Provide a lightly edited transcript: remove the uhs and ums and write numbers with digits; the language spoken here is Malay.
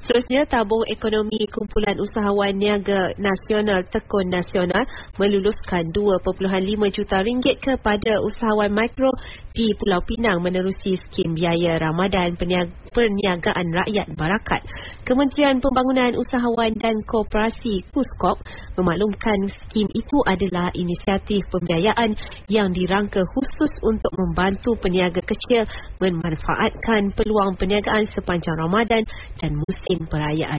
Seterusnya, tabung ekonomi Kumpulan Usahawan Niaga Nasional Tekun Nasional meluluskan RM2.5 juta kepada usahawan mikro di Pulau Pinang menerusi skim biaya Ramadan Perniagaan Rakyat Barakat. Kementerian Pembangunan Usahawan dan Koperasi KUSKOP memaklumkan skim itu adalah inisiatif pembiayaan yang dirangka khusus untuk membantu peniaga kecil memanfaatkan peluang perniagaan sepanjang Ramadan dan musim perayaan.